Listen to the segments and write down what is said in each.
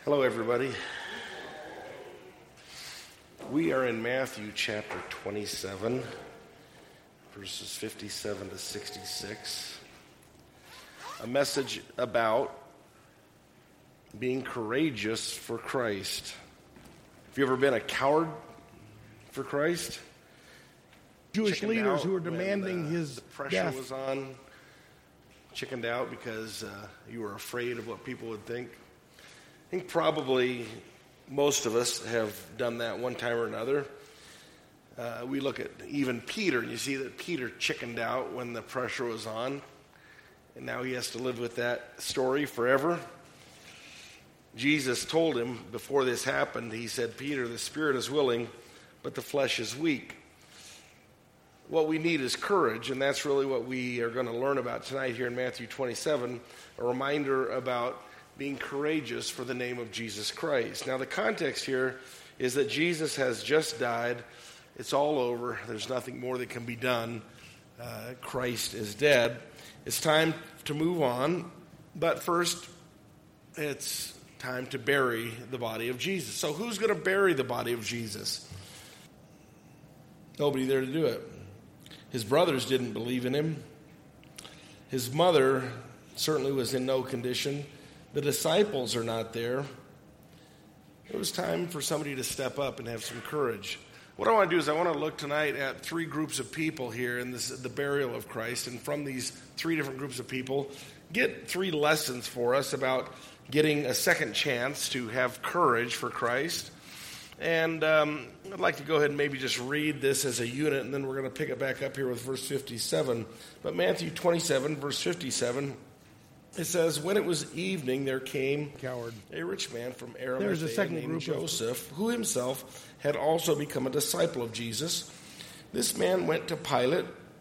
Hello, everybody. We are in Matthew chapter 27, verses 57 to 66. A message about being courageous for Christ. Have you ever been a coward for Christ? Jewish leaders who were demanding his the pressure death. was on, chickened out because you were afraid of what people would think. I think probably most of us have done that one time or another. We look at even Peter, and you see that Peter chickened out when the pressure was on, and now he has to live with that story forever. Jesus told him before this happened, he said, "Peter, the spirit is willing, but the flesh is weak." What we need is courage, and that's really what we are going to learn about tonight here in Matthew 27, a reminder about being courageous for the name of Jesus Christ. Now, the context here is that Jesus has just died. It's all over. There's nothing more that can be done. Christ is dead. It's time to move on. But first, it's time to bury the body of Jesus. So who's going to bury the body of Jesus? Nobody there to do it. His brothers didn't believe in him. His mother certainly was in no condition. The disciples are not there. It was time for somebody to step up and have some courage. What I want to do is I want to look tonight at three groups of people here in the burial of Christ. And from these three different groups of people, get three lessons for us about getting a second chance to have courage for Christ. And I'd like to go ahead and maybe just read this as a unit, and then we're going to pick it back up here with verse 57. But Matthew 27, verse 57, it says, "When it was evening, there came a rich man from Arimathea named Joseph, who himself had also become a disciple of Jesus. This man went to Pilate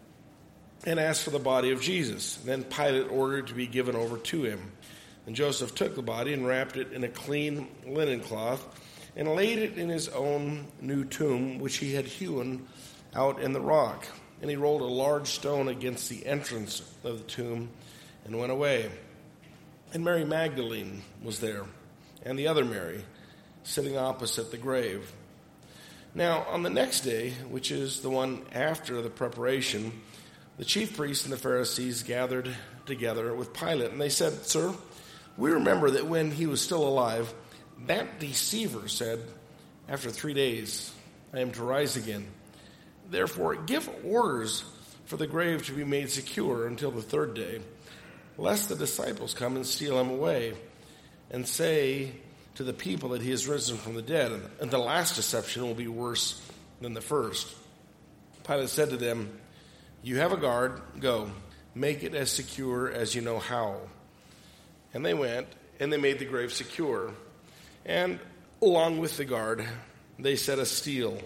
and asked for the body of Jesus. Then Pilate ordered to be given over to him. And Joseph took the body and wrapped it in a clean linen cloth and laid it in his own new tomb, which he had hewn out in the rock. And he rolled a large stone against the entrance of the tomb and went away. And Mary Magdalene was there, and the other Mary, sitting opposite the grave. Now, on the next day, which is the one after the preparation, the chief priests and the Pharisees gathered together with Pilate, and they said, 'Sir, we remember that when he was still alive, that deceiver said, after 3 days, I am to rise again. Therefore, give orders for the grave to be made secure until the third day, lest the disciples come and steal him away and say to the people that he has risen from the dead, and the last deception will be worse than the first.' Pilate said to them, 'You have a guard, go, make it as secure as you know how.' And they went, and they made the grave secure. And along with the guard, they set a seal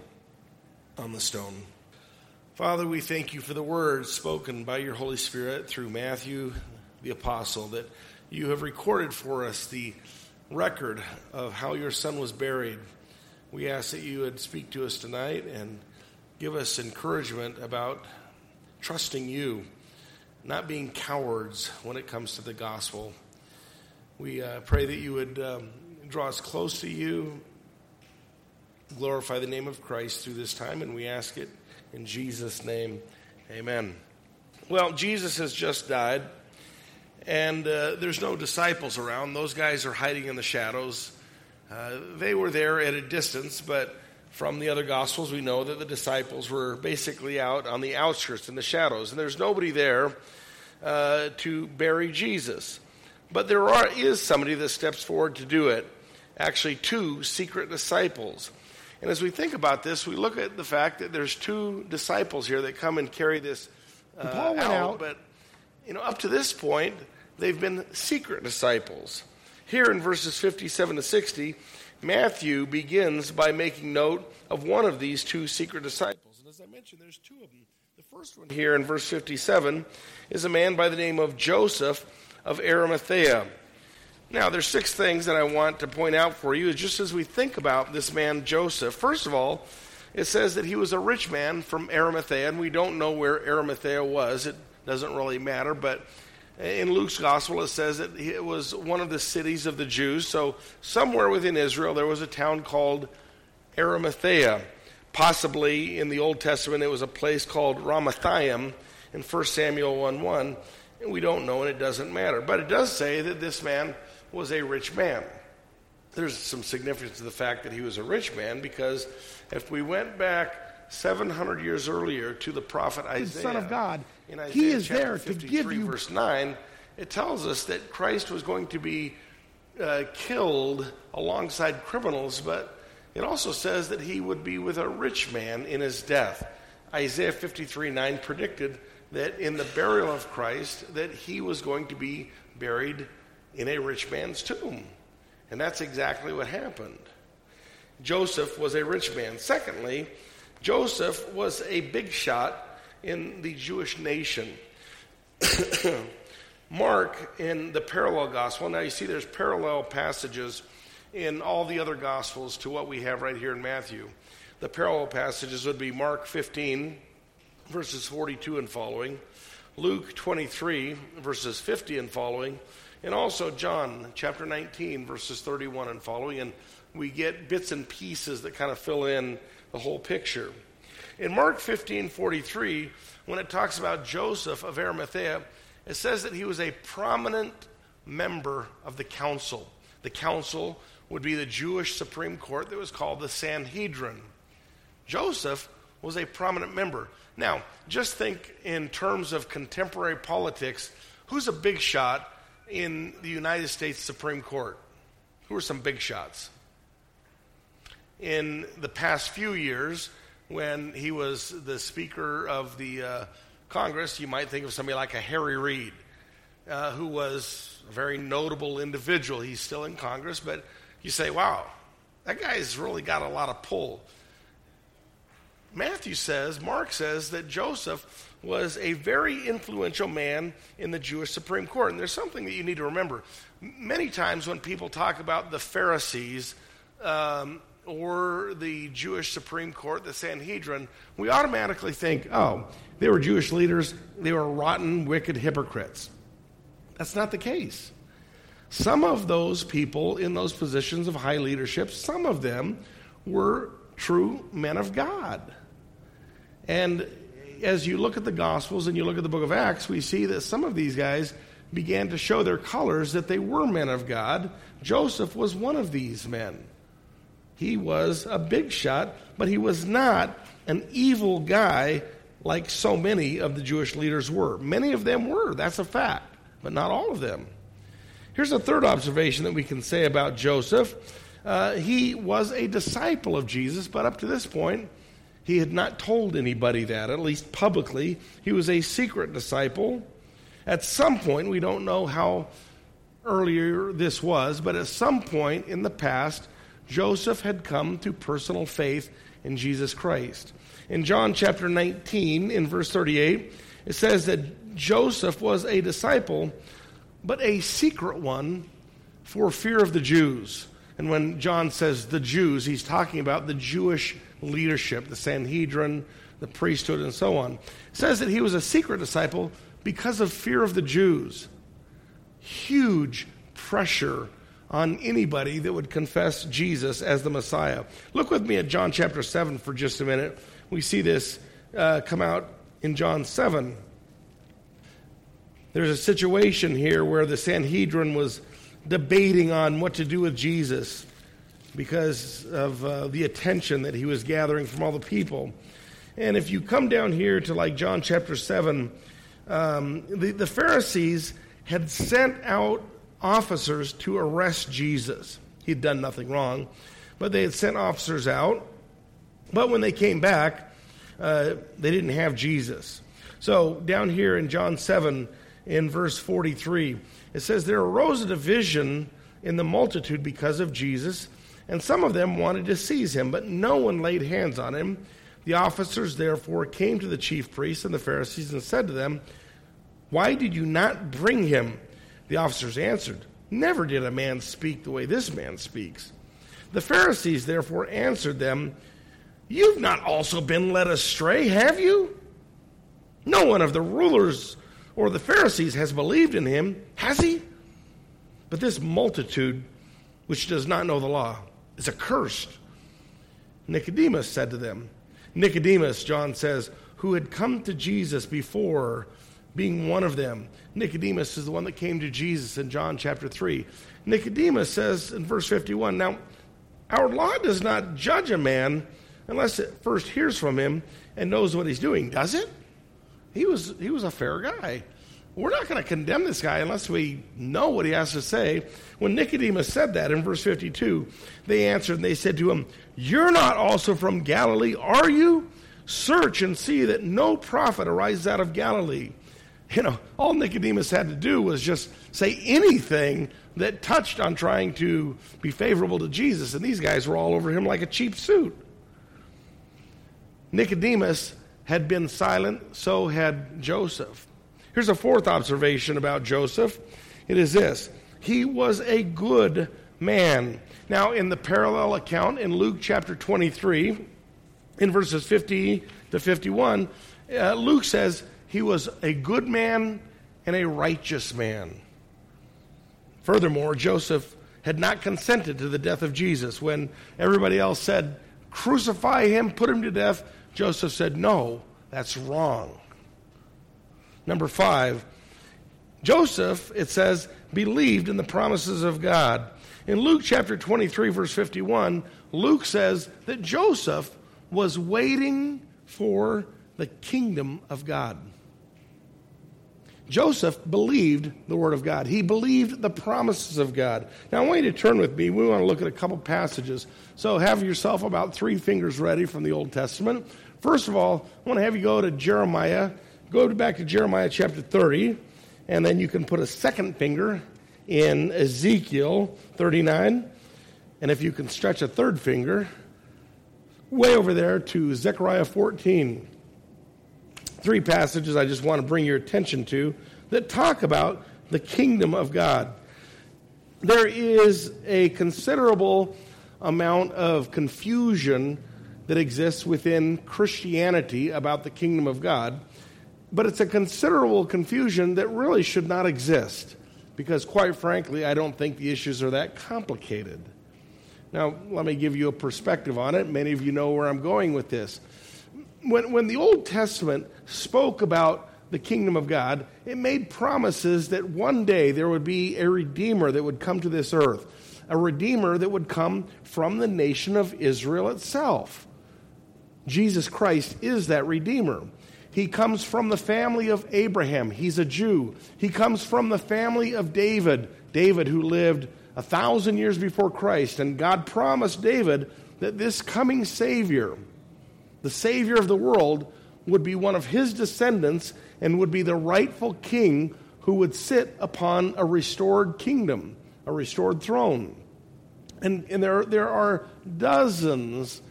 on the stone." Father, we thank you for the words spoken by your Holy Spirit through Matthew, the apostle, that you have recorded for us the record of how your son was buried. We ask that you would speak to us tonight and give us encouragement about trusting you, not being cowards when it comes to the gospel. We pray that you would draw us close to you, glorify the name of Christ through this time, and we ask it in Jesus' name. Amen. Well, Jesus has just died, and there's no disciples around. Those guys are hiding in the shadows. They were there at a distance, but from the other Gospels, we know that the disciples were basically out on the outskirts in the shadows, and there's nobody there to bury Jesus. But there is somebody that steps forward to do it, actually two secret disciples. And as we think about this, we look at the fact that there's two disciples here that come and carry this Paul went out. But up to this point, they've been secret disciples. Here in verses 57 to 60, Matthew begins by making note of one of these two secret disciples. And as I mentioned, there's two of them. The first one here in verse 57 is a man by the name of Joseph of Arimathea. Now, there's 6 things that I want to point out for you, just as we think about this man Joseph. First of all, it says that he was a rich man from Arimathea, and we don't know where Arimathea was. It doesn't really matter, but In Luke's gospel, it says that it was one of the cities of the Jews. So somewhere within Israel, there was a town called Arimathea. Possibly in the Old Testament, it was a place called Ramathaim in 1 Samuel 1:1. And we don't know, and it doesn't matter. But it does say that this man was a rich man. There's some significance to the fact that he was a rich man, because if we went back 700 years earlier to the prophet Isaiah, the Son of God, in Isaiah he is chapter there to 53, give you. verse 9, it tells us that Christ was going to be killed alongside criminals, but it also says that he would be with a rich man in his death. Isaiah 53:9 predicted that in the burial of Christ, that he was going to be buried in a rich man's tomb. And that's exactly what happened. Joseph was a rich man. Secondly, Joseph was a big shot in the Jewish nation. Mark, in the parallel gospel, now you see there's parallel passages in all the other gospels to what we have right here in Matthew. The parallel passages would be Mark 15, verses 42 and following, Luke 23, verses 50 and following, and also John chapter 19, verses 31 and following. And we get bits and pieces that kind of fill in the whole picture. In Mark 15:43, when it talks about Joseph of Arimathea, it says that he was a prominent member of the council. The council would be the Jewish Supreme Court that was called the Sanhedrin. Joseph was a prominent member. Now, just think in terms of contemporary politics, who's a big shot in the United States Supreme Court? Who are some big shots? In the past few years, when he was the Speaker of the Congress, you might think of somebody like a Harry Reid, who was a very notable individual. He's still in Congress, but you say, wow, that guy's really got a lot of pull. Mark says that Joseph was a very influential man in the Jewish Supreme Court. And there's something that you need to remember. Many times when people talk about the Pharisees or the Jewish Supreme Court, the Sanhedrin, we automatically think, oh, they were Jewish leaders, they were rotten, wicked hypocrites. That's not the case. Some of those people in those positions of high leadership, some of them were true men of God. And as you look at the Gospels and you look at the book of Acts, we see that some of these guys began to show their colors that they were men of God. Joseph was one of these men. He was a big shot, but he was not an evil guy like so many of the Jewish leaders were. Many of them were, that's a fact, but not all of them. Here's a third observation that we can say about Joseph. He was a disciple of Jesus, but up to this point, he had not told anybody that, at least publicly. He was a secret disciple. At some point, we don't know how earlier this was, but at some point in the past, Joseph had come to personal faith in Jesus Christ. In John chapter 19, in verse 38, it says that Joseph was a disciple, but a secret one for fear of the Jews. And when John says the Jews, he's talking about the Jewish leadership, the Sanhedrin, the priesthood, and so on. It says that he was a secret disciple because of fear of the Jews. Huge pressure on anybody that would confess Jesus as the Messiah. Look with me at John chapter 7 for just a minute. We see this come out in John 7. There's a situation here where the Sanhedrin was debating on what to do with Jesus because of the attention that he was gathering from all the people. And if you come down here to like John chapter 7, the Pharisees had sent out officers to arrest Jesus. He'd done nothing wrong, but they had sent officers out. But when they came back, they didn't have Jesus. So down here in John 7, in verse 43, it says, there arose a division in the multitude because of Jesus, and some of them wanted to seize him, but no one laid hands on him. The officers therefore came to the chief priests and the Pharisees and said to them, why did you not bring him? The officers answered, never did a man speak the way this man speaks. The Pharisees therefore answered them, you've not also been led astray, have you? No one of the rulers or the Pharisees has believed in him. Has he? But this multitude, which does not know the law, is accursed. Nicodemus said to them, Nicodemus, John says, who had come to Jesus before, being one of them. Nicodemus is the one that came to Jesus in John chapter 3. Nicodemus says in verse 51, now, our law does not judge a man unless it first hears from him and knows what he's doing, does it? He was a fair guy. We're not going to condemn this guy unless we know what he has to say. When Nicodemus said that in verse 52, they answered and they said to him, you're not also from Galilee, are you? Search and see that no prophet arises out of Galilee. You know, all Nicodemus had to do was just say anything that touched on trying to be favorable to Jesus, and these guys were all over him like a cheap suit. Nicodemus had been silent, so had Joseph. Here's a fourth observation about Joseph. It is this: he was a good man. Now, in the parallel account in Luke chapter 23, in verses 50 to 51, Luke says he was a good man and a righteous man. Furthermore, Joseph had not consented to the death of Jesus. When everybody else said, crucify him, put him to death, Joseph said, no, that's wrong. Number 5, Joseph, it says, believed in the promises of God. In Luke chapter 23, verse 51, Luke says that Joseph was waiting for the kingdom of God. Joseph believed the word of God. He believed the promises of God. Now, I want you to turn with me. We want to look at a couple passages. So have yourself about 3 fingers ready from the Old Testament. First of all, I want to have you go to Jeremiah. Go back to Jeremiah chapter 30, and then you can put a second finger in Ezekiel 39. And if you can stretch a third finger way over there to Zechariah 14. 3 passages I just want to bring your attention to that talk about the kingdom of God. There is a considerable amount of confusion that exists within Christianity about the kingdom of God, but it's a considerable confusion that really should not exist because, quite frankly, I don't think the issues are that complicated. Now, let me give you a perspective on it. Many of you know where I'm going with this. When the Old Testament spoke about the kingdom of God, it made promises that one day there would be a Redeemer that would come to this earth, a Redeemer that would come from the nation of Israel itself. Jesus Christ is that Redeemer. He comes from the family of Abraham. He's a Jew. He comes from the family of David, who lived 1,000 years before Christ, and God promised David that this coming Savior, the Savior of the world, would be one of his descendants and would be the rightful king who would sit upon a restored kingdom, a restored throne. And there are dozens,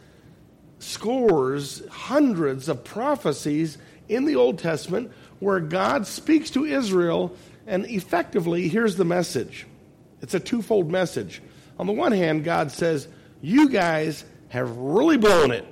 scores, hundreds of prophecies in the Old Testament where God speaks to Israel, and effectively, here's the message. It's a twofold message. On the one hand, God says, you guys have really blown it.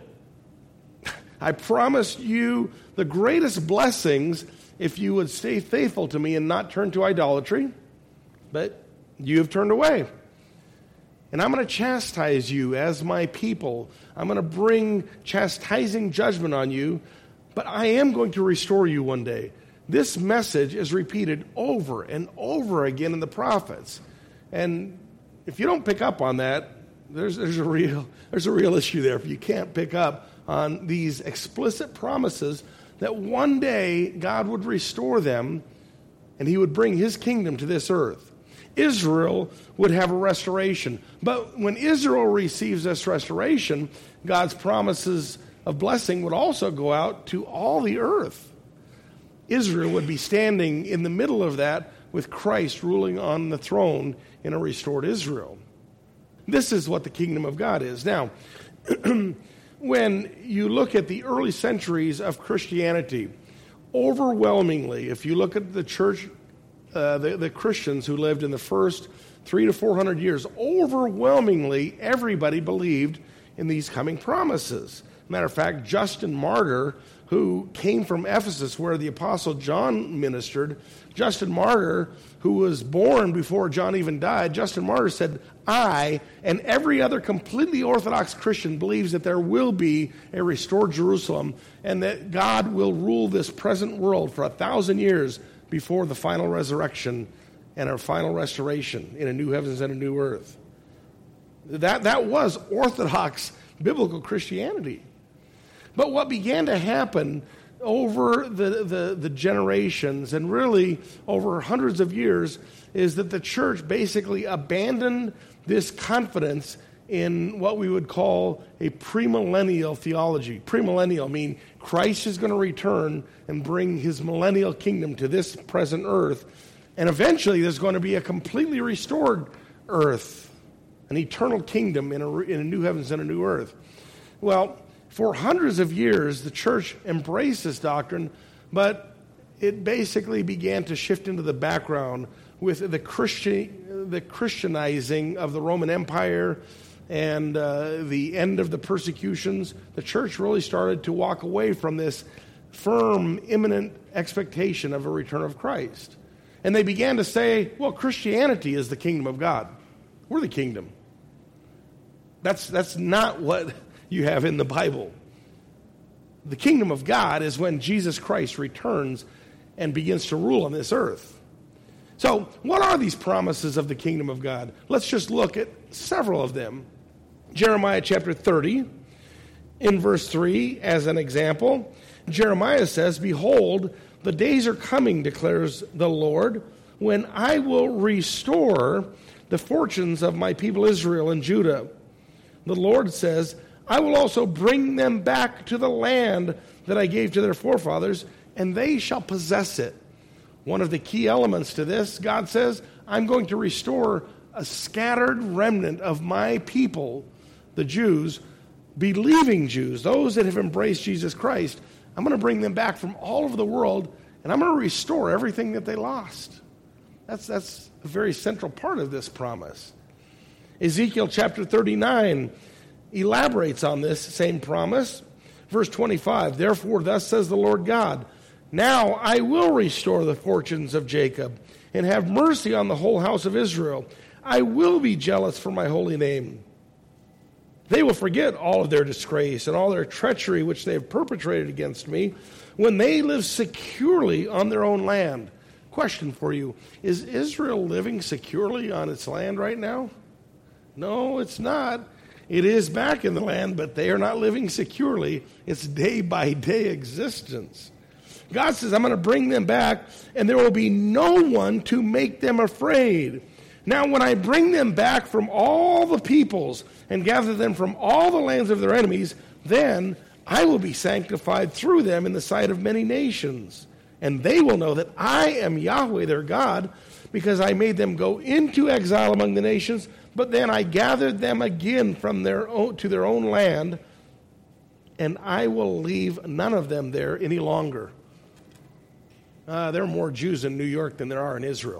I promised you the greatest blessings if you would stay faithful to me and not turn to idolatry, but you have turned away. And I'm going to chastise you as my people. I'm going to bring chastising judgment on you, but I am going to restore you one day. This message is repeated over and over again in the prophets. And if you don't pick up on that, there's a real issue there. If you can't pick up on these explicit promises that one day God would restore them and he would bring his kingdom to this earth. Israel would have a restoration. But when Israel receives this restoration, God's promises of blessing would also go out to all the earth. Israel would be standing in the middle of that with Christ ruling on the throne in a restored Israel. This is what the kingdom of God is. Now, when you look at the early centuries of Christianity, overwhelmingly, if you look at the church, the Christians who lived in the first 300 to 400 years, overwhelmingly everybody believed in these coming promises. Matter of fact, Justin Martyr, who came from Ephesus where the Apostle John ministered, Justin Martyr, who was born before John even died, Justin Martyr said, I and every other completely Orthodox Christian believes that there will be a restored Jerusalem and that God will rule this present world for 1,000 years before the final resurrection and our final restoration in a new heavens and a new earth. That was Orthodox biblical Christianity. But what began to happen over the generations and really over hundreds of years is that the church basically abandoned this confidence in what we would call a premillennial theology. Premillennial meaning Christ is going to return and bring his millennial kingdom to this present earth. And eventually there's going to be a completely restored earth, an eternal kingdom in a new heavens and a new earth. Well, for hundreds of years, the church embraced this doctrine, but it basically began to shift into the background with the Christianizing of the Roman Empire and the end of the persecutions. The church really started to walk away from this firm, imminent expectation of a return of Christ. And they began to say, well, Christianity is the kingdom of God. We're the kingdom. That's not what you have in the Bible. The kingdom of God is when Jesus Christ returns and begins to rule on this earth. So, what are these promises of the kingdom of God? Let's just look at several of them. Jeremiah chapter 30, in verse 3, as an example, Jeremiah says, behold, the days are coming, declares the Lord, when I will restore the fortunes of my people Israel and Judah. The Lord says, I will also bring them back to the land that I gave to their forefathers, and they shall possess it. One of the key elements to this, God says, I'm going to restore a scattered remnant of my people, the Jews, believing Jews, those that have embraced Jesus Christ. I'm going to bring them back from all over the world, and I'm going to restore everything that they lost. That's a very central part of this promise. Ezekiel chapter 39 elaborates on this same promise. Verse 25, therefore thus says the Lord God, now I will restore the fortunes of Jacob and have mercy on the whole house of Israel. I will be jealous for my holy name. They will forget all of their disgrace and all their treachery which they have perpetrated against me when they live securely on their own land. Question for you, is Israel living securely on its land right now? No, it's not. It is back in the land, but they are not living securely. It's day-by-day existence. God says, I'm going to bring them back, and there will be no one to make them afraid. Now, when I bring them back from all the peoples and gather them from all the lands of their enemies, then I will be sanctified through them in the sight of many nations. And they will know that I am Yahweh their God, because I made them go into exile among the nations, but then I gathered them again from to their own land, and I will leave none of them there any longer. There are more Jews in New York than there are in Israel.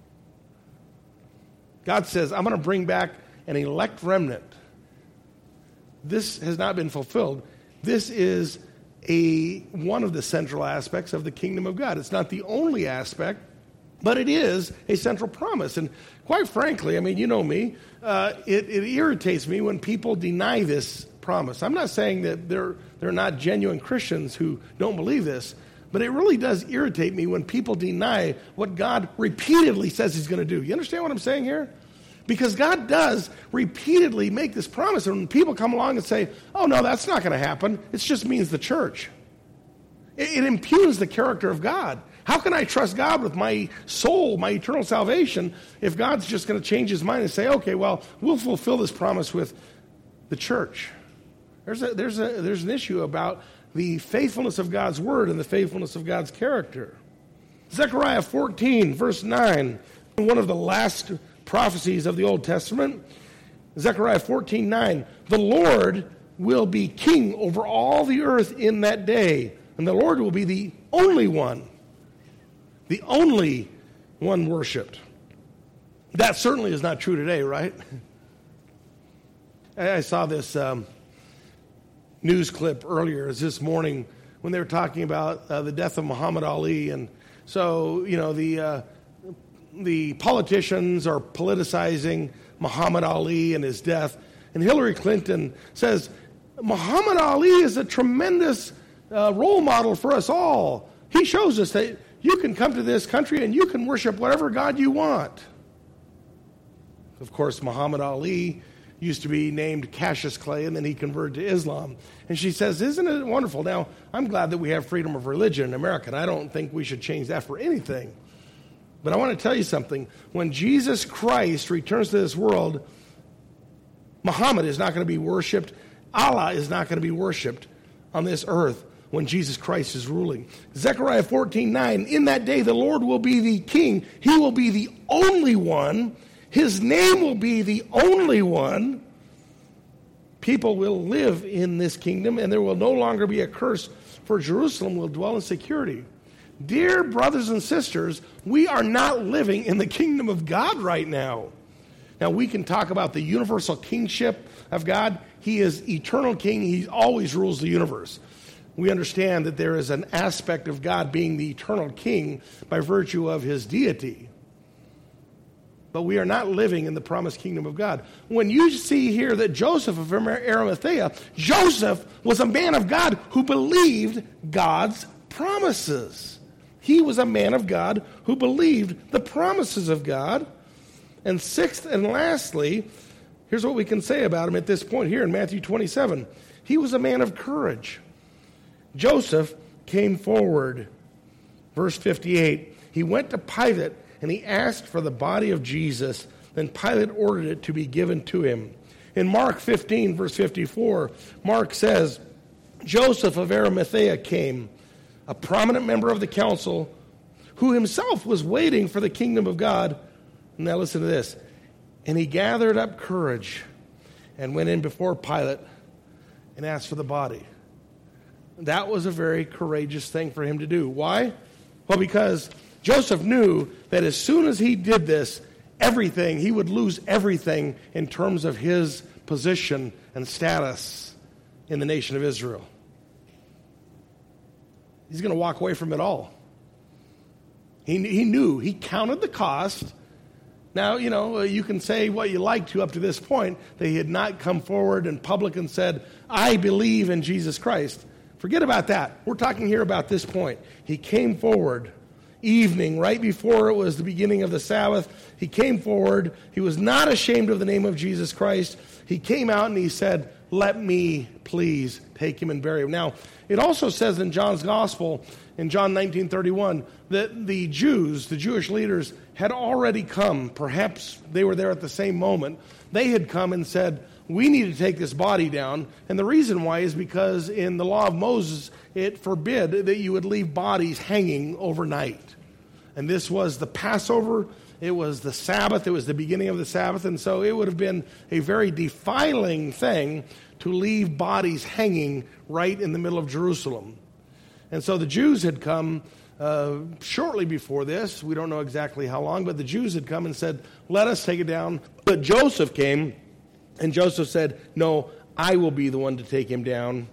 God says, I'm going to bring back an elect remnant. This has not been fulfilled. This is one of the central aspects of the kingdom of God. It's not the only aspect, but it is a central promise. And quite frankly, I mean, you know me, it irritates me when people deny this promise. I'm not saying that they're not genuine Christians who don't believe this, but it really does irritate me when people deny what God repeatedly says he's going to do. You understand what I'm saying here? Because God does repeatedly make this promise, and when people come along and say, oh, no, that's not going to happen, it just means the church. It impugns the character of God. How can I trust God with my soul, my eternal salvation, if God's just going to change his mind and say, okay, well, we'll fulfill this promise with the church? There's an issue about the faithfulness of God's word and the faithfulness of God's character. Zechariah 14, verse 9, one of the last prophecies of the Old Testament. Zechariah 14:9, the Lord will be king over all the earth in that day, and the Lord will be the only one worshipped. That certainly is not true today, right? I saw this news clip earlier is this morning when they were talking about the death of Muhammad Ali. And so, the politicians are politicizing Muhammad Ali and his death. And Hillary Clinton says, Muhammad Ali is a tremendous role model for us all. He shows us that you can come to this country and you can worship whatever God you want. Of course, Muhammad Ali used to be named Cassius Clay, and then he converted to Islam. And she says, isn't it wonderful? Now, I'm glad that we have freedom of religion in America, and I don't think we should change that for anything. But I want to tell you something. When Jesus Christ returns to this world, Muhammad is not going to be worshipped. Allah is not going to be worshipped on this earth when Jesus Christ is ruling. Zechariah 14:9, in that day the Lord will be the king. He will be the only one. His name will be the only one. People will live in this kingdom, and there will no longer be a curse, for Jerusalem will dwell in security. Dear brothers and sisters, we are not living in the kingdom of God right now. Now, we can talk about the universal kingship of God. He is eternal king. He always rules the universe. We understand that there is an aspect of God being the eternal king by virtue of his deity. But we are not living in the promised kingdom of God. When you see here that Joseph of Arimathea, Joseph was a man of God who believed God's promises. He was a man of God who believed the promises of God. And sixth and lastly, here's what we can say about him at this point here in Matthew 27. He was a man of courage. Joseph came forward. Verse 58, he went to Pilate and he asked for the body of Jesus. Then Pilate ordered it to be given to him. In Mark 15, verse 54, Mark says, Joseph of Arimathea came, a prominent member of the council, who himself was waiting for the kingdom of God. Now listen to this. And he gathered up courage and went in before Pilate and asked for the body. That was a very courageous thing for him to do. Why? Well, because Joseph knew that as soon as he did this, he would lose everything in terms of his position and status in the nation of Israel. He's going to walk away from it all. He knew. He counted the cost. Now, you can say what you like to up to this point, that he had not come forward in public and said, I believe in Jesus Christ. Forget about that. We're talking here about this point. He came forward evening, right before it was the beginning of the Sabbath. He came forward. He was not ashamed of the name of Jesus Christ. He came out and he said, let me please take him and bury him. Now, it also says in John's Gospel, in John 19:31, that the Jews, the Jewish leaders, had already come. Perhaps they were there at the same moment. They had come and said, we need to take this body down. And the reason why is because in the law of Moses, it forbid that you would leave bodies hanging overnight. And this was the Passover. It was the Sabbath. It was the beginning of the Sabbath. And so it would have been a very defiling thing to leave bodies hanging right in the middle of Jerusalem. And so the Jews had come shortly before this. We don't know exactly how long, but the Jews had come and said, let us take it down. But Joseph came, and Joseph said, no, I will be the one to take him down.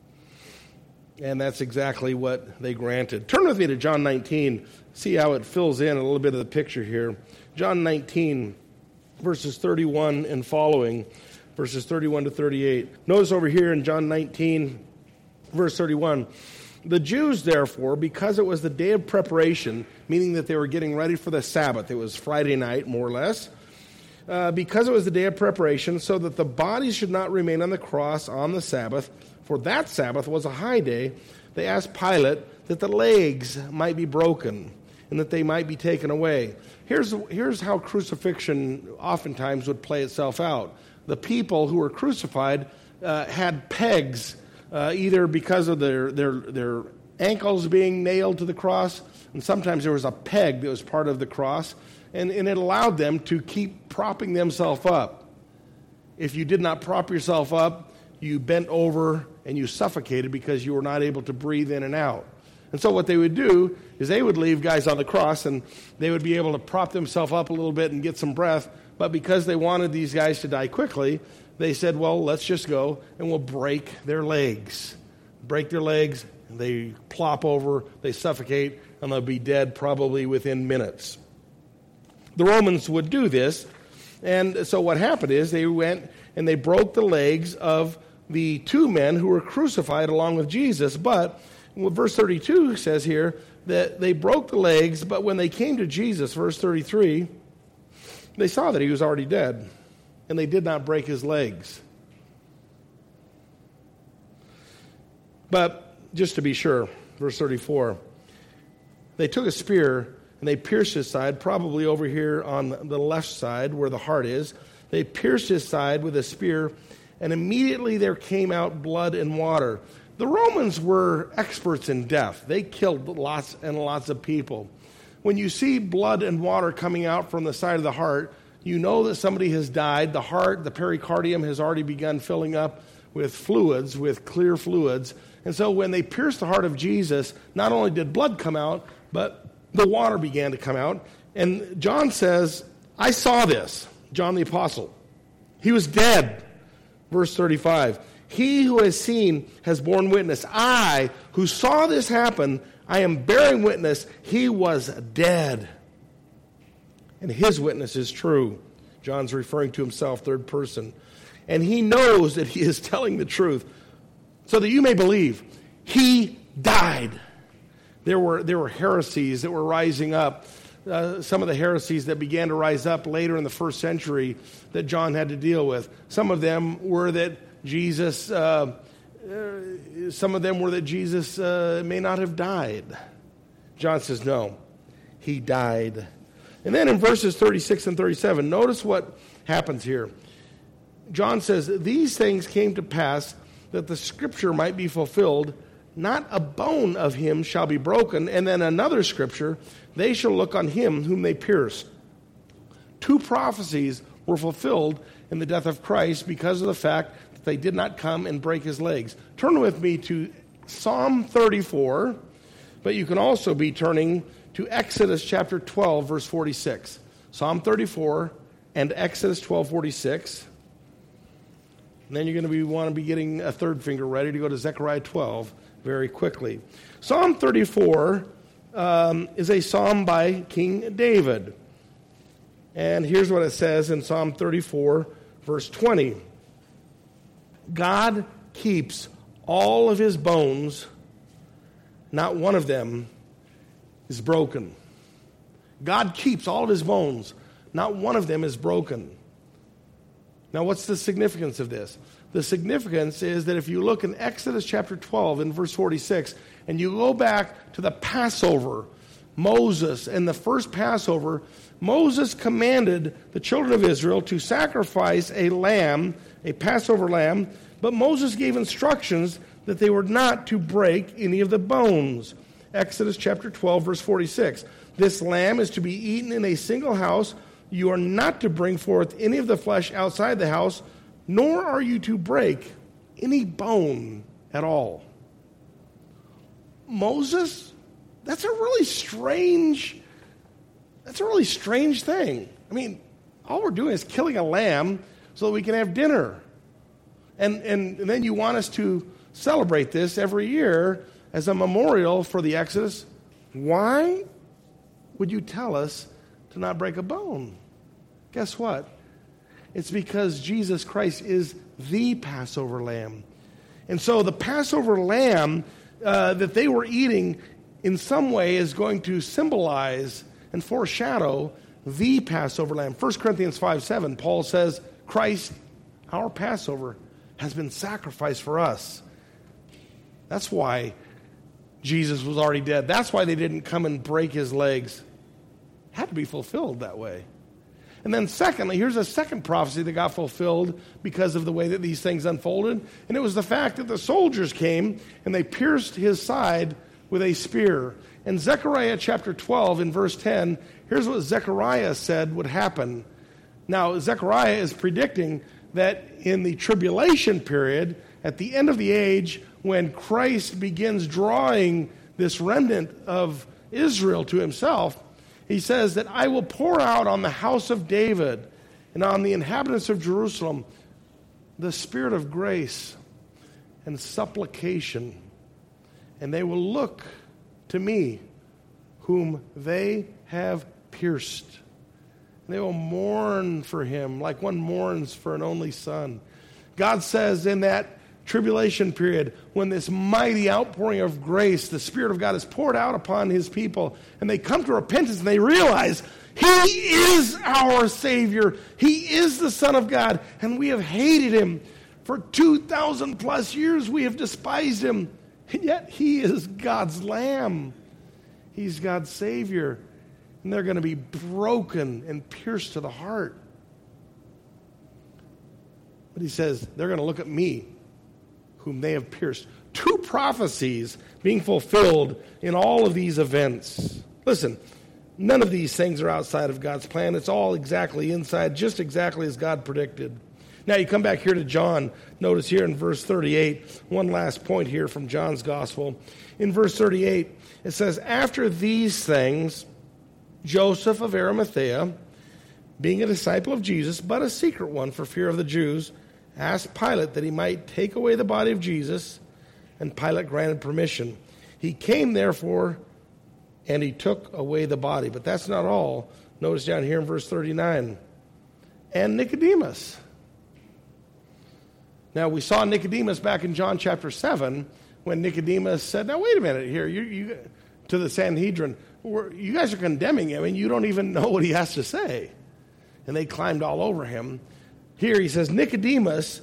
And that's exactly what they granted. Turn with me to John 19. See how it fills in a little bit of the picture here. John 19, verses 31 and following, verses 31 to 38. Notice over here in John 19, verse 31, the Jews, therefore, because it was the day of preparation, meaning that they were getting ready for the Sabbath, it was Friday night, more or less, because it was the day of preparation, so that the bodies should not remain on the cross on the Sabbath, for that Sabbath was a high day, they asked Pilate that the legs might be broken and that they might be taken away. Here's how crucifixion oftentimes would play itself out. The people who were crucified had pegs, either because of their ankles being nailed to the cross, and sometimes there was a peg that was part of the cross, and it allowed them to keep propping themselves up. If you did not prop yourself up, you bent over and you suffocated because you were not able to breathe in and out. And so what they would do is they would leave guys on the cross and they would be able to prop themselves up a little bit and get some breath. But because they wanted these guys to die quickly, they said, well, let's just go and we'll break their legs. Break their legs, and they plop over, they suffocate, and they'll be dead probably within minutes. The Romans would do this, and so what happened is they went and they broke the legs of the two men who were crucified along with Jesus. But verse 32 says here that they broke the legs, but when they came to Jesus, verse 33, they saw that he was already dead, and they did not break his legs. But just to be sure, verse 34, they took a spear and they pierced his side, probably over here on the left side where the heart is. They pierced his side with a spear, and immediately there came out blood and water. The Romans were experts in death. They killed lots and lots of people. When you see blood and water coming out from the side of the heart, you know that somebody has died. The heart, the pericardium, has already begun filling up with fluids, with clear fluids. And so when they pierced the heart of Jesus, not only did blood come out, but the water began to come out. And John says, I saw this, John the Apostle. He was dead. Verse 35, he who has seen has borne witness. I, who saw this happen, I am bearing witness. He was dead, and his witness is true. John's referring to himself, third person. And he knows that he is telling the truth, so that you may believe. He died. There were heresies that were rising up. Some of the heresies that began to rise up later in the first century that John had to deal with. Some of them were that Jesus may not have died. John says, no, he died. And then in verses 36 and 37, notice what happens here. John says, these things came to pass that the scripture might be fulfilled. Not a bone of him shall be broken. And then another scripture, they shall look on him whom they pierced. Two prophecies were fulfilled in the death of Christ because of the fact that they did not come and break his legs. Turn with me to Psalm 34, but you can also be turning to Exodus chapter 12, verse 46. Psalm 34 and Exodus 12:46. And then you're going to want to be getting a third finger ready to go to Zechariah 12 very quickly. Psalm 34 is a psalm by King David. And here's what it says in Psalm 34, verse 20. God keeps all of his bones, not one of them is broken. God keeps all of his bones, not one of them is broken. Now, what's the significance of this? The significance is that if you look in Exodus chapter 12 in verse 46, and you go back to the Passover, Moses, and the first Passover, Moses commanded the children of Israel to sacrifice a lamb, a Passover lamb, but Moses gave instructions that they were not to break any of the bones. Exodus chapter 12, verse 46. This lamb is to be eaten in a single house. You are not to bring forth any of the flesh outside the house, nor are you to break any bone at all. Moses, that's a really strange thing. I mean, all we're doing is killing a lamb so that we can have dinner. And then you want us to celebrate this every year as a memorial for the Exodus. Why would you tell us to not break a bone? Guess what? It's because Jesus Christ is the Passover lamb. And so the Passover lamb that they were eating in some way is going to symbolize and foreshadow the Passover lamb. 1 Corinthians 5:7, Paul says, Christ, our Passover, has been sacrificed for us. That's why Jesus was already dead. That's why they didn't come and break his legs. It had to be fulfilled that way. And then secondly, here's a second prophecy that got fulfilled because of the way that these things unfolded. And it was the fact that the soldiers came and they pierced his side with a spear. In Zechariah chapter 12 in verse 10, here's what Zechariah said would happen. Now, Zechariah is predicting that in the tribulation period, at the end of the age, when Christ begins drawing this remnant of Israel to himself, he says that I will pour out on the house of David and on the inhabitants of Jerusalem the spirit of grace and supplication, and they will look to me, whom they have pierced. They will mourn for him like one mourns for an only son. God says in that tribulation period, when this mighty outpouring of grace, the Spirit of God is poured out upon his people, and they come to repentance and they realize he is our Savior. He is the Son of God, and we have hated him. For 2,000 plus years we have despised him, and yet he is God's Lamb. He's God's Savior. And they're going to be broken and pierced to the heart. But he says, they're going to look at me, whom they have pierced. 2 prophecies being fulfilled in all of these events. Listen, none of these things are outside of God's plan. It's all exactly inside, just exactly as God predicted. Now you come back here to John. Notice here in verse 38, one last point here from John's gospel. In verse 38, it says, after these things, Joseph of Arimathea, being a disciple of Jesus, but a secret one for fear of the Jews, asked Pilate that he might take away the body of Jesus, and Pilate granted permission. He came, therefore, and he took away the body. But that's not all. Notice down here in verse 39. And Nicodemus. Now, we saw Nicodemus back in John chapter 7, when Nicodemus said, now, wait a minute here, you to the Sanhedrin, you guys are condemning him, and you don't even know what he has to say. And they climbed all over him. Here he says, Nicodemus,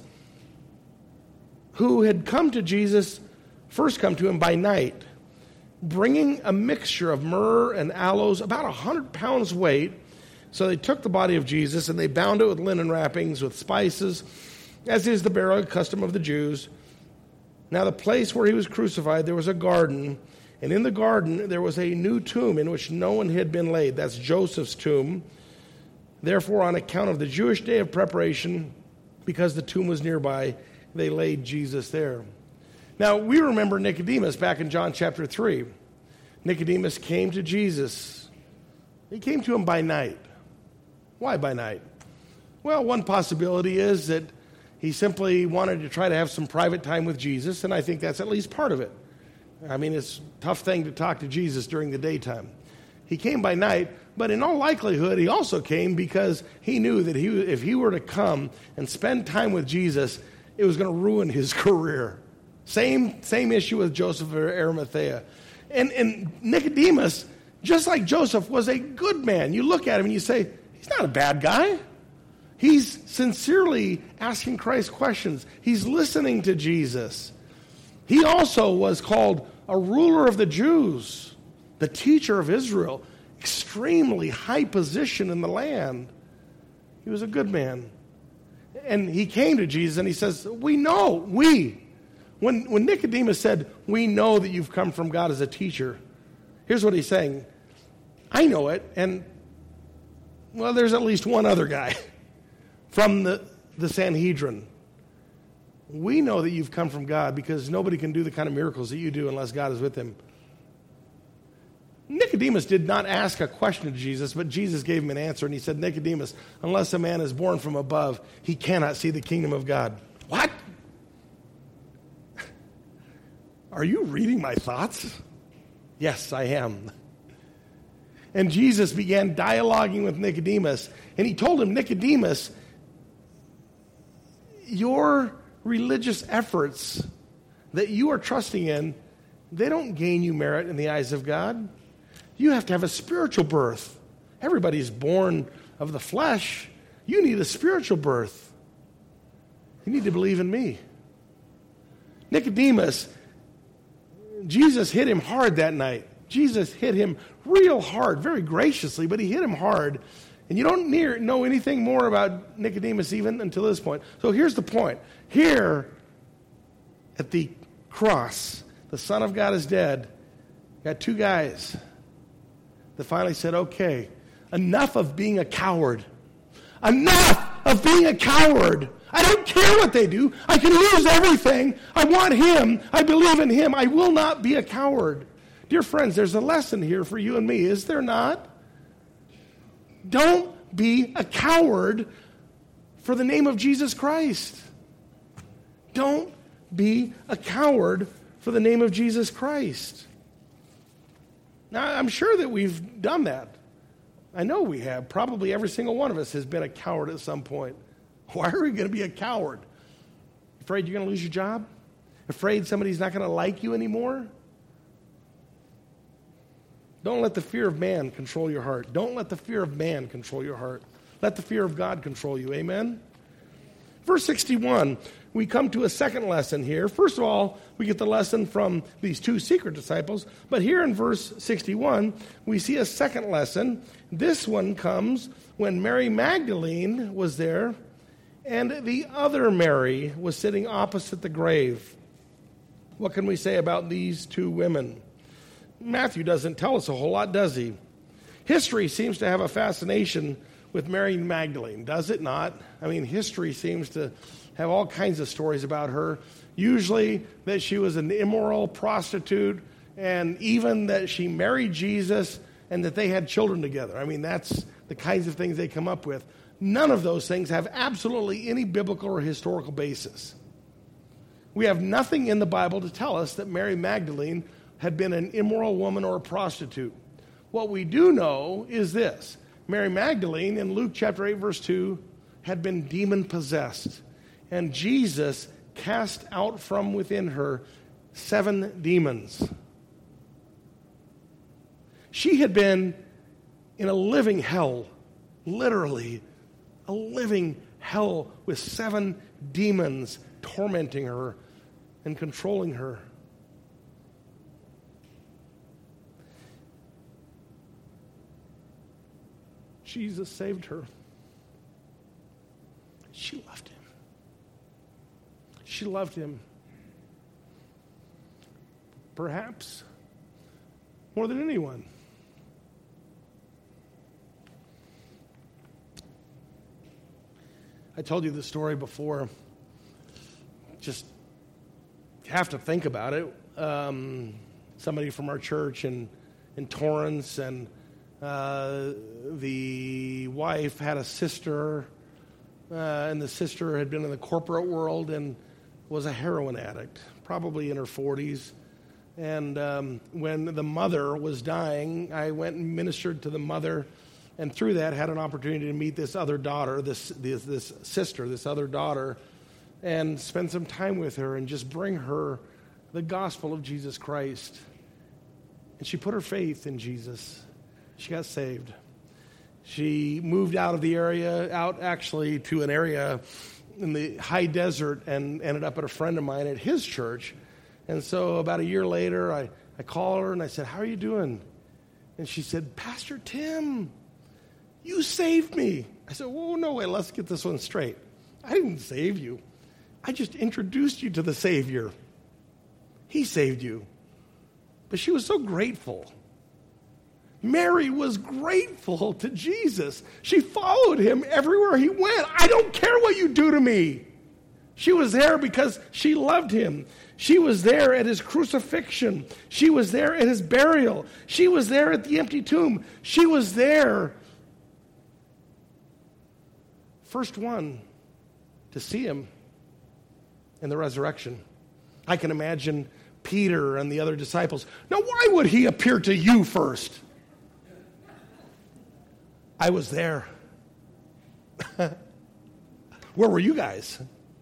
who had come to Jesus, first come to him by night, bringing a mixture of myrrh and aloes, about 100 pounds weight. So they took the body of Jesus, and they bound it with linen wrappings, with spices, as is the burial custom of the Jews. Now the place where he was crucified, there was a garden, and in the garden there was a new tomb in which no one had been laid. That's Joseph's tomb. Therefore, on account of the Jewish day of preparation, because the tomb was nearby, they laid Jesus there. Now, we remember Nicodemus back in John chapter 3. Nicodemus came to Jesus. He came to him by night. Why by night? Well, one possibility is that he simply wanted to try to have some private time with Jesus, and I think that's at least part of it. I mean, it's a tough thing to talk to Jesus during the daytime. He came by night, but in all likelihood, he also came because he knew that if he were to come and spend time with Jesus, it was going to ruin his career. Same issue with Joseph of Arimathea. And Nicodemus, just like Joseph, was a good man. You look at him and you say, he's not a bad guy. He's sincerely asking Christ questions. He's listening to Jesus. He also was called a ruler of the Jews, the teacher of Israel, extremely high position in the land. He was a good man. And he came to Jesus and he says, when Nicodemus said, we know that you've come from God as a teacher, here's what he's saying. I know it, and, well, there's at least one other guy from the Sanhedrin. We know that you've come from God because nobody can do the kind of miracles that you do unless God is with him. Nicodemus did not ask a question to Jesus, but Jesus gave him an answer, and he said, Nicodemus, unless a man is born from above, he cannot see the kingdom of God. What? Are you reading my thoughts? Yes, I am. And Jesus began dialoguing with Nicodemus, and he told him, Nicodemus, your religious efforts that you are trusting in, they don't gain you merit in the eyes of God. You have to have a spiritual birth. Everybody's born of the flesh. You need a spiritual birth. You need to believe in me. Nicodemus, Jesus hit him hard that night. Jesus hit him real hard, very graciously, but he hit him hard. And you don't know anything more about Nicodemus even until this point. So here's the point. Here at the cross, the Son of God is dead. Got 2 guys that finally said, okay, enough of being a coward. Enough of being a coward. I don't care what they do. I can lose everything. I want him. I believe in him. I will not be a coward. Dear friends, there's a lesson here for you and me, is there not? Don't be a coward for the name of Jesus Christ. Don't be a coward for the name of Jesus Christ. Now, I'm sure that we've done that. I know we have. Probably every single one of us has been a coward at some point. Why are we going to be a coward? Afraid you're going to lose your job? Afraid somebody's not going to like you anymore? Don't let the fear of man control your heart. Don't let the fear of man control your heart. Let the fear of God control you. Amen? Verse 61, we come to a second lesson here. First of all, we get the lesson from these two secret disciples. But here in verse 61, we see a second lesson. This one comes when Mary Magdalene was there and the other Mary was sitting opposite the grave. What can we say about these two women? Matthew doesn't tell us a whole lot, does he? History seems to have a fascination with Mary Magdalene, does it not? I mean, history seems to have all kinds of stories about her. Usually that she was an immoral prostitute, and even that she married Jesus and that they had children together. I mean, that's the kinds of things they come up with. None of those things have absolutely any biblical or historical basis. We have nothing in the Bible to tell us that Mary Magdalene had been an immoral woman or a prostitute. What we do know is this. Mary Magdalene, in Luke chapter 8, verse 2, had been demon-possessed. And Jesus cast out from within her 7 demons. She had been in a living hell, literally a living hell with 7 demons tormenting her and controlling her. Jesus saved her. She loved him. She loved him. Perhaps more than anyone. I told you this story before. Just have to think about it. Somebody from our church in Torrance, and the wife had a sister, and the sister had been in the corporate world and was a heroin addict, probably in her 40s. And when the mother was dying, I went and ministered to the mother, and through that had an opportunity to meet this other daughter, this sister, this other daughter, and spend some time with her and just bring her the gospel of Jesus Christ. And she put her faith in Jesus. She got saved. She moved out of the area, out actually to an area in the high desert, and ended up at a friend of mine at his church. And so about a year later, I called her and I said, "How are you doing?" And she said, "Pastor Tim, you saved me." I said, "Whoa, no way, let's get this one straight. I didn't save you. I just introduced you to the Savior. He saved you." But she was so grateful. Mary was grateful to Jesus. She followed him everywhere he went. I don't care what you do to me. She was there because she loved him. She was there at his crucifixion. She was there at his burial. She was there at the empty tomb. She was there, first one to see him in the resurrection. I can imagine Peter and the other disciples. Now, why would he appear to you first? I was there. Where were you guys?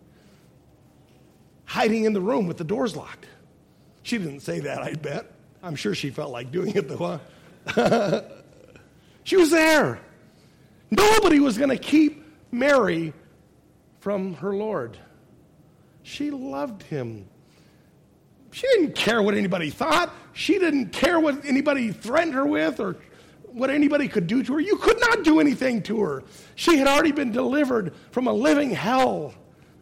Hiding in the room with the doors locked. She didn't say that, I bet. I'm sure she felt like doing it though. Huh? She was there. Nobody was going to keep Mary from her Lord. She loved him. She didn't care what anybody thought. She didn't care what anybody threatened her with or what anybody could do to her. You could not do anything to her. She had already been delivered from a living hell.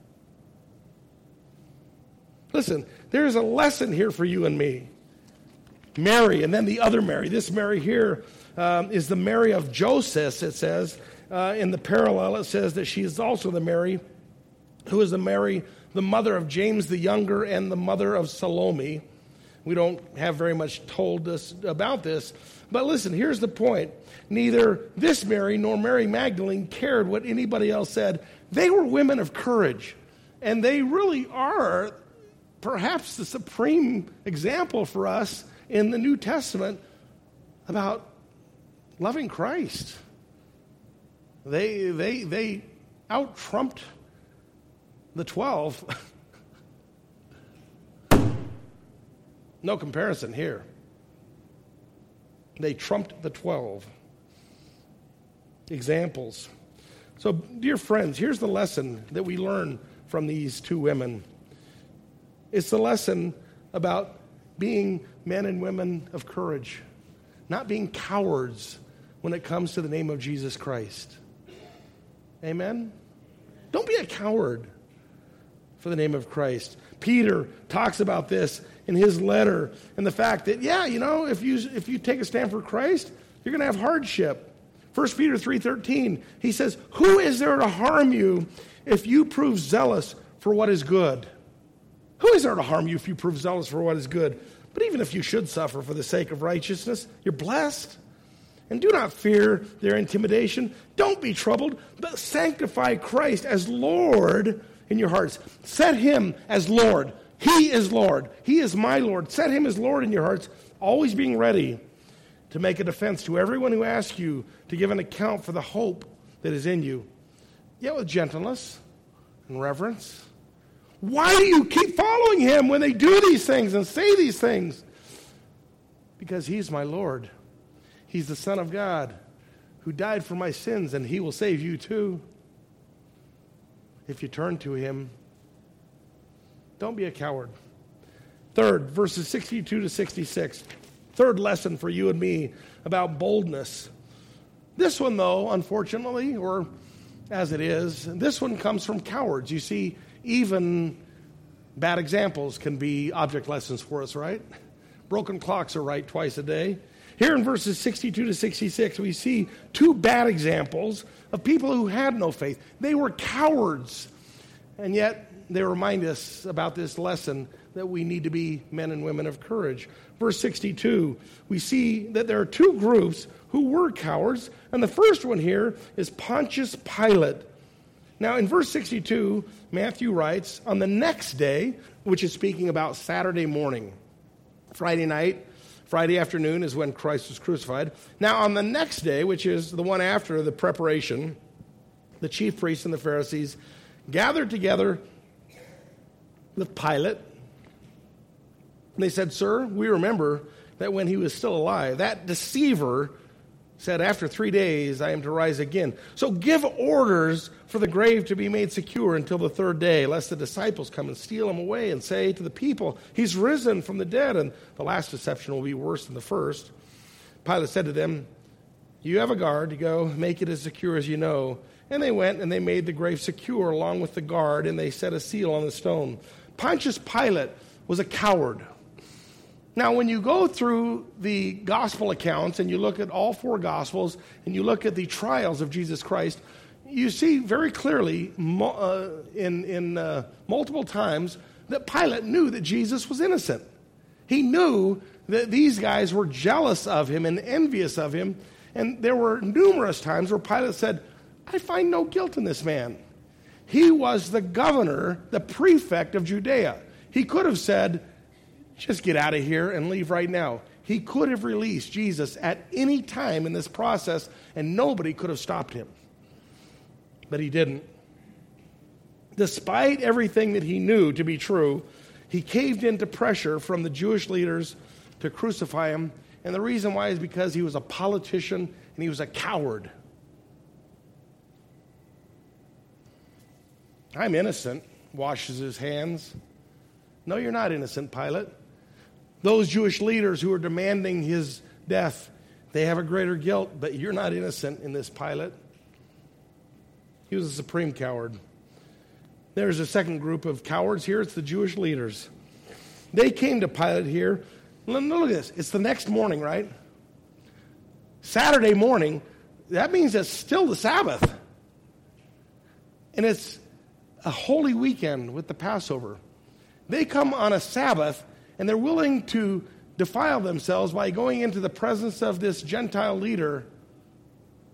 Listen, there's a lesson here for you and me. Mary, and then the other Mary. This Mary here is the Mary of Joseph, it says. In the parallel, it says that she is also the Mary who is the Mary, the mother of James the Younger and the mother of Salome. We don't have very much told us about this. But listen, here's the point. Neither this Mary nor Mary Magdalene cared what anybody else said. They were women of courage. And they really are perhaps the supreme example for us in the New Testament about loving Christ. They out-trumped the 12. No comparison here. They trumped the 12. Examples. So, dear friends, here's the lesson that we learn from these two women. It's the lesson about being men and women of courage, not being cowards when it comes to the name of Jesus Christ. Amen? Don't be a coward for the name of Christ. Peter talks about this in his letter, and the fact that, if you take a stand for Christ, you're going to have hardship. 1 Peter 3:13, he says, "Who is there to harm you if you prove zealous for what is good?" Who is there to harm you if you prove zealous for what is good? But even if you should suffer for the sake of righteousness, you're blessed. And do not fear their intimidation. Don't be troubled, but sanctify Christ as Lord in your hearts. Set him as Lord. He is Lord. He is my Lord. Set him as Lord in your hearts, always being ready to make a defense to everyone who asks you to give an account for the hope that is in you, yet with gentleness and reverence. Why do you keep following him when they do these things and say these things? Because he's my Lord. He's the Son of God who died for my sins, and he will save you too. If you turn to him, don't be a coward. Third, verses 62 to 66. Third lesson for you and me about boldness. This one, though, unfortunately, or as it is, this one comes from cowards. You see, even bad examples can be object lessons for us, right? Broken clocks are right twice a day. Here in verses 62 to 66, we see two bad examples of people who had no faith. They were cowards, and yet they remind us about this lesson that we need to be men and women of courage. Verse 62, we see that there are two groups who were cowards, and the first one here is Pontius Pilate. Now, in verse 62, Matthew writes, on the next day, which is speaking about Saturday morning, Friday night, Friday afternoon is when Christ was crucified. Now, on the next day, which is the one after the preparation, the chief priests and the Pharisees gathered together with Pilate. And they said, "Sir, we remember that when he was still alive, that deceiver said, 'After 3 days I am to rise again.' So give orders for the grave to be made secure until the third day, lest the disciples come and steal him away and say to the people, 'He's risen from the dead,' and the last deception will be worse than the first." Pilate said to them, "You have a guard to go make it as secure as you know." And they went and they made the grave secure along with the guard, and they set a seal on the stone. Pontius Pilate was a coward. Now, when you go through the gospel accounts and you look at all four gospels and you look at the trials of Jesus Christ, you see very clearly in multiple times that Pilate knew that Jesus was innocent. He knew that these guys were jealous of him and envious of him. And there were numerous times where Pilate said, "I find no guilt in this man." He was the governor, the prefect of Judea. He could have said, "Just get out of here and leave right now." He could have released Jesus at any time in this process, and nobody could have stopped him. But he didn't. Despite everything that he knew to be true, he caved into pressure from the Jewish leaders to crucify him. And the reason why is because he was a politician and he was a coward. "I'm innocent," washes his hands. "No, you're not innocent, Pilate. Those Jewish leaders who are demanding his death, they have a greater guilt, but you're not innocent in this, Pilate." He was a supreme coward. There's a second group of cowards here. It's the Jewish leaders. They came to Pilate here. Look at this. It's the next morning, right? Saturday morning. That means it's still the Sabbath. And it's a holy weekend with the Passover. They come on a Sabbath, and they're willing to defile themselves by going into the presence of this Gentile leader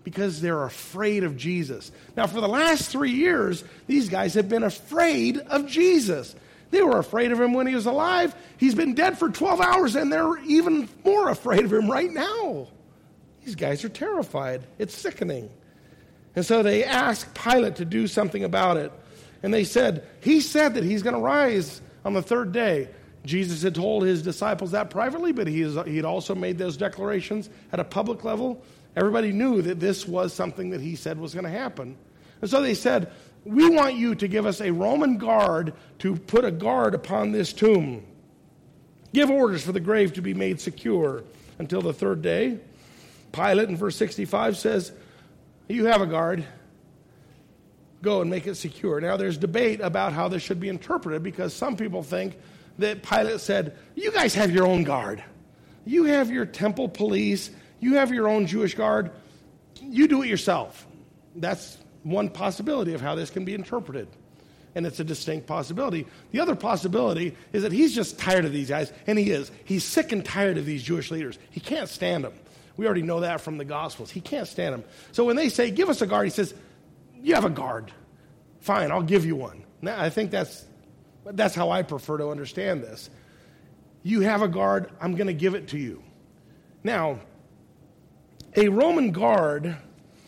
Because they're afraid of Jesus. Now, for the last 3 years, these guys have been afraid of Jesus. They were afraid of him when he was alive. He's been dead for 12 hours, and they're even more afraid of him right now. These guys are terrified. It's sickening. And so they asked Pilate to do something about it. And they said, he said that he's going to rise on the third day. Jesus had told his disciples that privately, but he had also made those declarations at a public level. Everybody knew that this was something that he said was going to happen. And so they said, we want you to give us a Roman guard to put a guard upon this tomb. Give orders for the grave to be made secure until the third day. Pilate in verse 65 says, you have a guard. Go and make it secure. Now there's debate about how this should be interpreted because some people think that Pilate said, you guys have your own guard. You have your temple police. You have your own Jewish guard. You do it yourself. That's one possibility of how this can be interpreted. And it's a distinct possibility. The other possibility is that he's just tired of these guys, and he is. He's sick and tired of these Jewish leaders. He can't stand them. We already know that from the Gospels. He can't stand them. So when they say, give us a guard, he says, you have a guard. Fine, I'll give you one. Now, I think that's how I prefer to understand this. You have a guard, I'm going to give it to you. Now, a Roman guard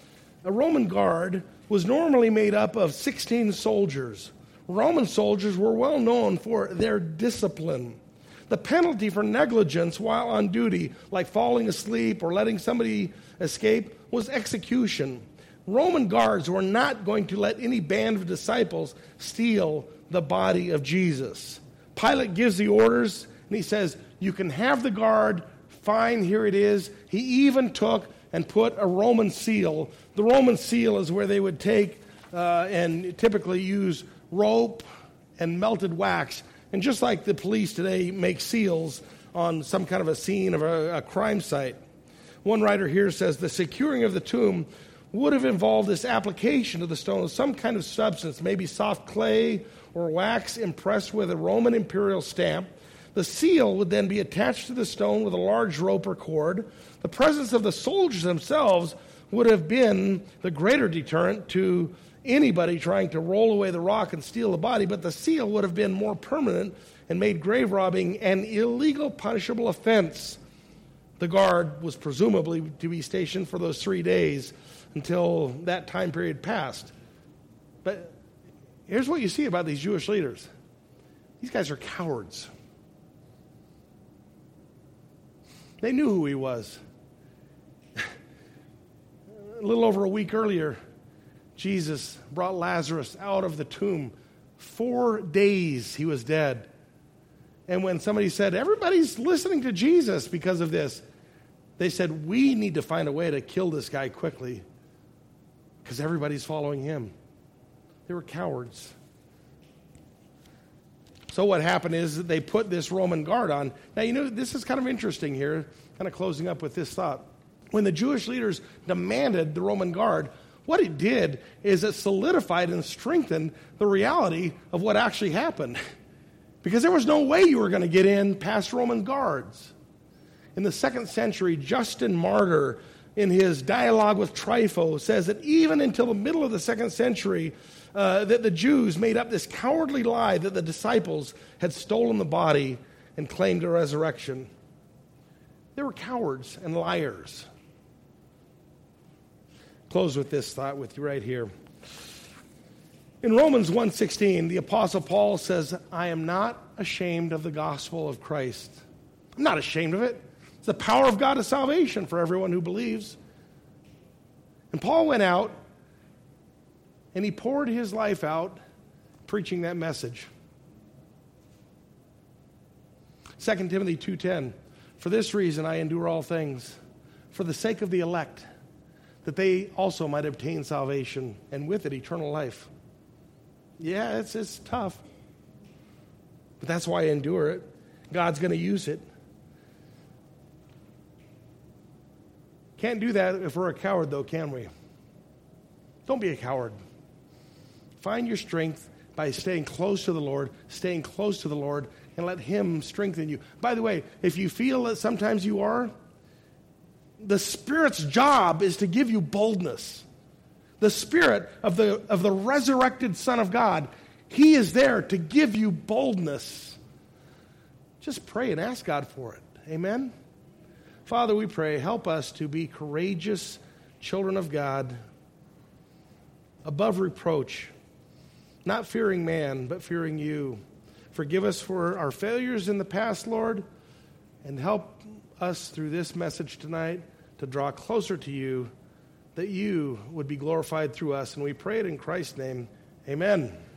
was normally made up of 16 soldiers. Roman soldiers were well known for their discipline. The penalty for negligence while on duty, like falling asleep or letting somebody escape, was execution. Roman guards were not going to let any band of disciples steal the body of Jesus. Pilate gives the orders, and he says, you can have the guard. Fine, here it is. He even took and put a Roman seal. The Roman seal is where they would take and typically use rope and melted wax. And just like the police today make seals on some kind of a scene of a crime site. One writer here says the securing of the tomb would have involved this application of the stone of some kind of substance, maybe soft clay or wax impressed with a Roman imperial stamp. The seal would then be attached to the stone with a large rope or cord. The presence of the soldiers themselves would have been the greater deterrent to anybody trying to roll away the rock and steal the body, but the seal would have been more permanent and made grave robbing an illegal punishable offense. The guard was presumably to be stationed for those 3 days until that time period passed. But here's what you see about these Jewish leaders. These guys are cowards. They knew who he was. A little over a week earlier, Jesus brought Lazarus out of the tomb. 4 days he was dead. And when somebody said, everybody's listening to Jesus because of this, they said, we need to find a way to kill this guy quickly because everybody's following him. They were cowards. So what happened is that they put this Roman guard on. Now, this is kind of interesting here, kind of closing up with this thought. When the Jewish leaders demanded the Roman guard, what it did is it solidified and strengthened the reality of what actually happened. Because there was no way you were going to get in past Roman guards. In the 2nd century, Justin Martyr, in his dialogue with Trypho, says that even until the middle of the 2nd century, that the Jews made up this cowardly lie that the disciples had stolen the body and claimed a resurrection. They were cowards and liars. Close with this thought with you right here. In Romans 1:16, the Apostle Paul says, I am not ashamed of the gospel of Christ. I'm not ashamed of it. It's the power of God to salvation for everyone who believes. And Paul went out and he poured his life out preaching that message. 2 Timothy 2:10, for this reason I endure all things, for the sake of the elect, that they also might obtain salvation, and with it eternal life. Yeah, it's tough. But that's why I endure it. God's going to use it. Can't do that if we're a coward, though, can we? Don't be a coward. Find your strength by staying close to the Lord, and let Him strengthen you. By the way, if you feel that sometimes you are, the Spirit's job is to give you boldness. The Spirit of the resurrected Son of God, He is there to give you boldness. Just pray and ask God for it. Amen? Father, we pray, help us to be courageous children of God, above reproach, not fearing man, but fearing you. Forgive us for our failures in the past, Lord, and help us through this message tonight to draw closer to you, that you would be glorified through us. And we pray it in Christ's name. Amen.